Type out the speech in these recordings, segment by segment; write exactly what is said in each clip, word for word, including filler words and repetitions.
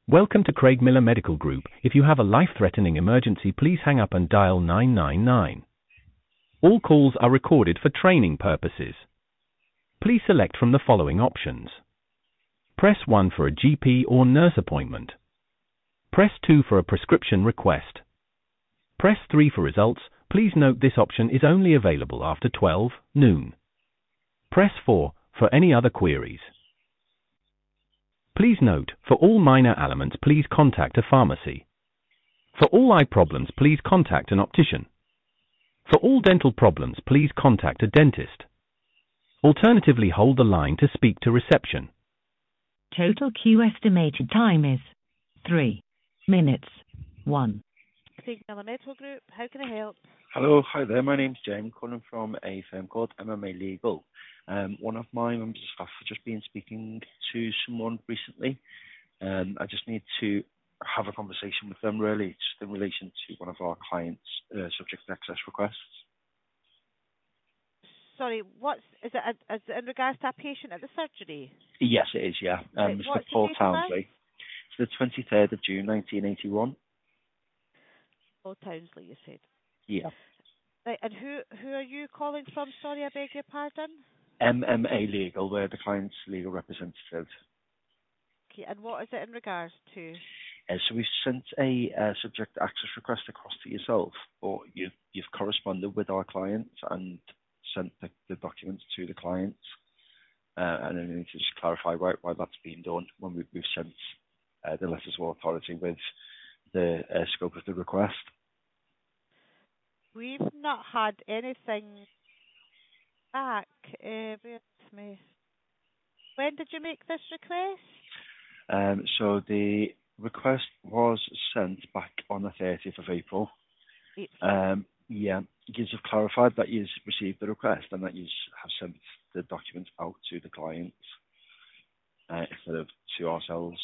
Welcome to Craig Miller Medical Group. If you have a life-threatening emergency, please hang up and dial nine nine nine. All calls are recorded for training purposes. Please select from the following options. Press one for a G P or nurse appointment. Press two for a prescription request. Press three for results. Please note this option is only available after twelve noon. Press four for any other queries. Please note, for all minor ailments, please contact a pharmacy. For all eye problems, please contact an optician. For all dental problems, please contact a dentist. Alternatively, hold the line to speak to reception. Total queue estimated time is three minutes. One. Craig Miller Medical Group, how can I help? Hello, hi there. My name's James, calling from a firm called M M A Legal. Um, one of my members of staff has just been speaking to someone recently. Um, I just need to have a conversation with them, really, just in relation to one of our clients' uh, subject access requests. Sorry, what's is it? A, is it in regards to a patient at the surgery? Yes, it is. Yeah, um, Right, Mister what's the Paul date of birth? Townsley. It's the twenty-third of June, nineteen eighty-one. Paul Townsley, you said. Yeah. Right, and who who are you calling from? Sorry, I beg your pardon. M M A Legal, we're the client's legal representative. Okay, and what is it in regards to? Uh, so we've sent a uh, subject access request across to yourself, or you've, you've corresponded with our client and sent the, the documents to the client. Uh, and then we need to just clarify why, why that's been done when we, we've sent uh, the letters of authority with the uh, scope of the request. We've not had anything back. Uh, bear with me. When did you make this request? Um, so the request was sent back on the thirtieth of April. April. Um, yeah, you have clarified that you've received the request and that you have sent the documents out to the client uh, instead of to ourselves.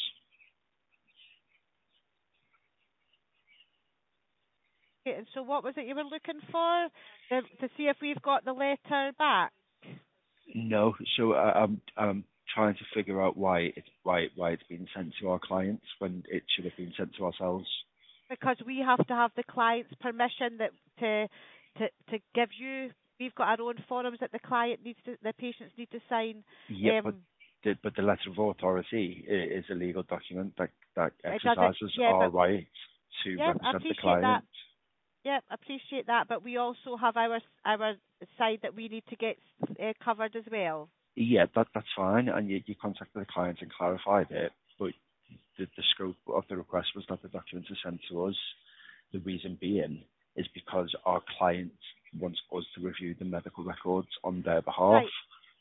Okay, and so what was it you were looking for? To, to see if we've got the letter back? No, so uh, I'm I'm trying to figure out why it's why why it's been sent to our clients when it should have been sent to ourselves. Because we have to have the client's permission that to to to give you. We've got our own forms that the client needs to, the patients need to sign. Yeah, um, but the, but the letter of authority i- is a legal document that that It doesn't- exercises yeah, our but- right to yeah, I represent the appreciate client. that. Yeah, I appreciate that, but we also have our our side that we need to get uh, covered as well. Yeah, that that's fine, and you, you contacted the client and clarified it, but the, the scope of the request was that the documents are sent to us. The reason being is because our client wants us to review the medical records on their behalf. Right.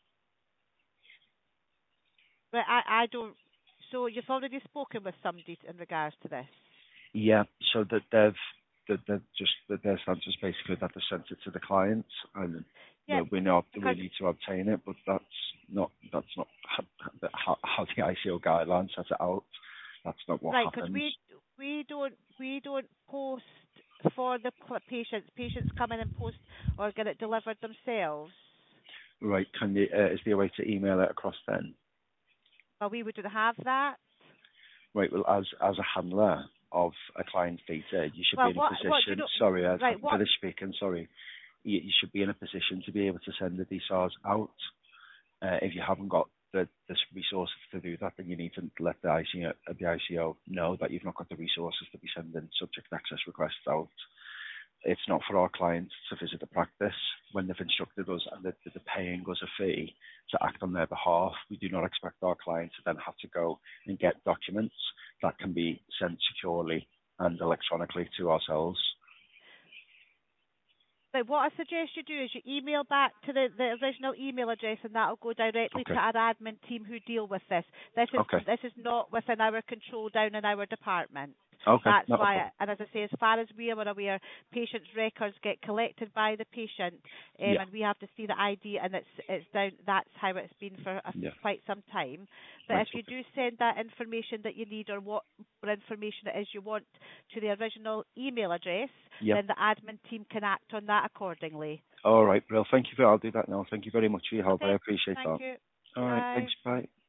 But I I don't. So you've already spoken with somebody in regards to this. Yeah, so that they've that they've just that their stance is basically that they sent it to the client, and Yeah, well, we know we because- need to obtain it, but that's not that's not how, how the I C O guidelines set it out. That's not what right, because happens. we we don't we don't post for the pl- patients. Patients come in and post or get it delivered themselves. Right? Can you? Uh, is there a way to email it across then? Well, we wouldn't have that. Right. Well, as as a handler of a client's data, you should Well, be in a what- position. what do you know- sorry, I right, haven't what- finished speaking. Sorry. You, you should be in a position to be able to send the D S A Rs out. Uh, if you haven't got the, the resources to do that, then you need to let the I C O, uh, the I C O know that you've not got the resources to be sending subject access requests out. It's not for our clients to visit the practice when they've instructed us and they're, they're paying us a fee to act on their behalf. We do not expect our clients to then have to go and get documents that can be sent securely and electronically to ourselves. But what I suggest you do is you email back to the, the original email address, and that'll go directly Okay. to our admin team who deal with this. This is Okay. this is not within our control down in our department. Okay. That's not a why, problem. and as I say, as far as we are aware, patients' records get collected by the patient, um, Yeah. and we have to see the I D, and it's it's down. That's how it's been for a, Yeah. quite some time. But Right, if you okay. do send that information that you need or what information it is you want to the original email address, Yeah. then the admin team can act on that accordingly. All right, Brill. Thank you for. I'll do that now. Thank you very much for your help. Okay, I appreciate Thank that. you. All right. Bye. Thanks. Bye.